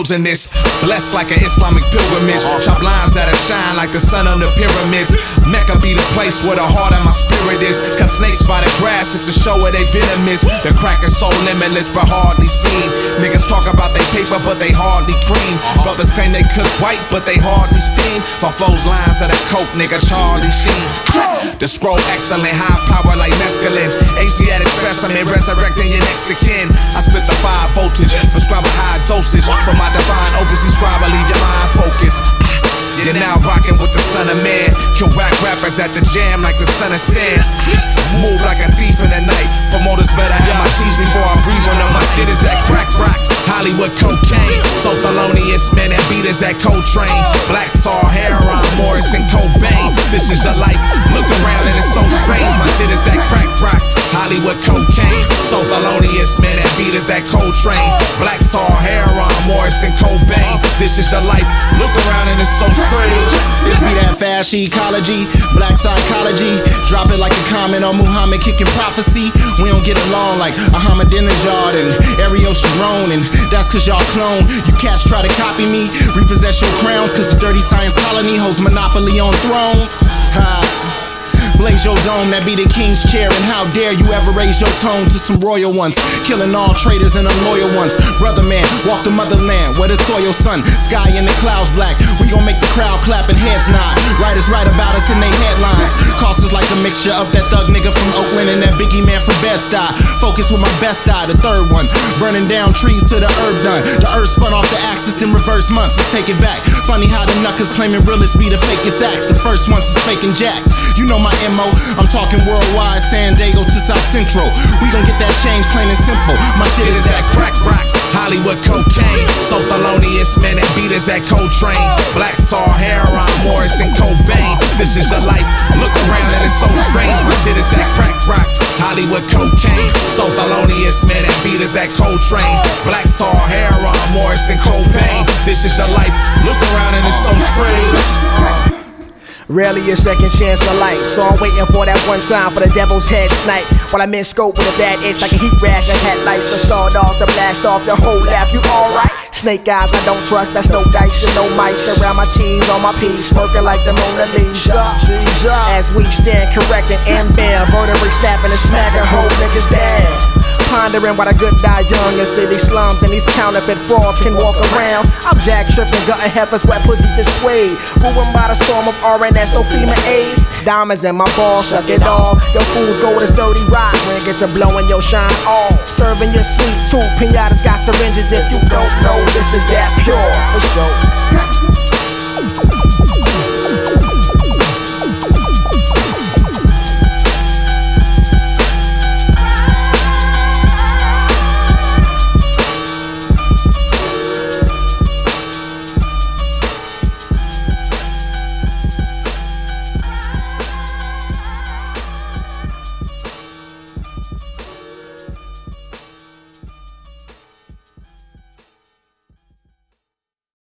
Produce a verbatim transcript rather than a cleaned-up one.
wilderness, blessed like an Islamic pilgrimage. Chop lines that'll shine like the sun on the pyramids. Mecca be the place where the heart of my spirit is. Cause snakes by the grass is to show where they venomous. The crack is so limitless but hardly seen. Niggas talk about they paper but they hardly cream. Brothers claim they cook white but they hardly steam. My foes lines of the coke, nigga, Charlie Sheen. The scroll excellent, high power like mescaline. Asiatic specimen, resurrecting your next of kin. I spit the five voltage, prescribe a high dosage. For my divine opus, these scribe, I leave your mind focused. You're now rocking with the son of man. Kill whack rappers at the jam like the son of Sam. Move like a thief in the night. Promoters better hear my cheese before I breathe on them. My shit is that crack rock, Hollywood cocaine. So Thelonious, man, that beat is that Coltrane. Black tar, heroin, Morrison, Cobain. This is your life, look around and it's so strange. My shit is that crack rock, Hollywood cocaine. So Thelonious, man, that beat is that Coltrane. Black tar, heroin, Morrison, Cobain. This is your life, look around and it's so strange. This be that fast ecology, black psychology. Drop it like a comment on Muhammad kicking prophecy. We don't get along like Ahmadinejad and Ariel Sharon, and that's cause y'all clone. You cats try to copy me, repossess your crowns, cause the dirty science colony holds monopoly on thrones. Ha. Blaze your dome, that be the king's chair. And how dare you ever raise your tone to some royal ones, killing all traitors and unloyal ones. Brother man, walk the motherland where the soil sun, sky in the clouds black. We gon' make the crowd clap and heads nod. Writers write about us in they headlines. Cost us like a mixture of that thug nigga from Oakland and that Biggie man from Bed-Stuy. Focus with my best eye, the third one. Burning down trees to the herb done. The earth spun off the axis in reverse months. Let's take it back. Funny how the knuckers claiming realists be the fakest acts. The first ones is faking jacks. You know my M O, I'm talking worldwide, San Diego to South Central. We gon' get that change plain and simple. My shit is that crack rock, Hollywood cocaine. So Thelonious, man, that beat is that Coltrane. Black tar, heroin, Morrison, Cobain. This is your life, look around and it's so strange. My shit is that crack rock, Hollywood cocaine. So Thelonious, man, that beat is that Coltrane. Black tar, heroin, Morrison, Cobain. This is your life, look around and it's so strange. Rarely a second chance of light, so I'm waiting for that one sign for the devil's head snipe. While I'm in scope with a bad itch like a heat rash and headlights, a sawdog to blast off your whole laugh. You alright? Snake eyes I don't trust, that's no dice and no mice. Around my cheese on my piece, smirking like the Mona Lisa. As we stand correcting and bam, vertebrae snapping and smacking whole niggas down. Pondering why the good die young in city slums and these counterfeit frauds can walk around. I'm jack tripping, gutting heifers, wet pussies is suede. Ruined by the storm of R N S, no FEMA aid. Diamonds in my balls, suck it all. Your fools go with this dirty rocks. When it gets to blowing your shine off. Serving your sweet tooth, pinatas got syringes. If you don't know, this is that pure. For sure.